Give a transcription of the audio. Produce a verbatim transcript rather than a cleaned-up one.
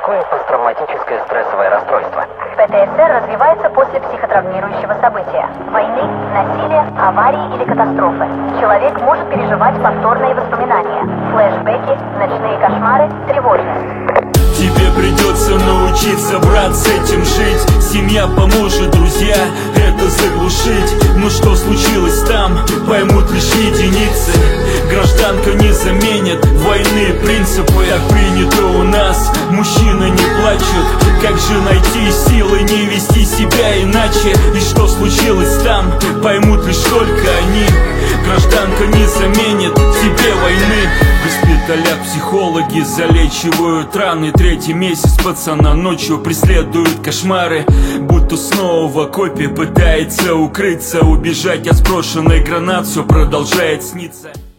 такое посттравматическое стрессовое расстройство? пэ тэ эс эр развивается после психотравмирующего события – войны, насилия, аварии или катастрофы. Человек может переживать повторные воспоминания, флешбеки, ночные кошмары, тревожность. Тебе придется научиться, брат, с этим жить. Семья поможет, друзья, это заглушить. Но что случилось там, поймут лишь единицы. Гражданка не заменит войны принципы. Так принято у нас, мужчины не плачут. Как же найти силы не вести себя иначе? И что случилось там, поймут лишь только они. Гражданка не заменит тебе войны. В госпиталях психологи залечивают раны. Третий месяц пацана ночью преследуют кошмары. Будто снова в окопе пытается укрыться, убежать от сброшенной гранат. Все продолжает сниться.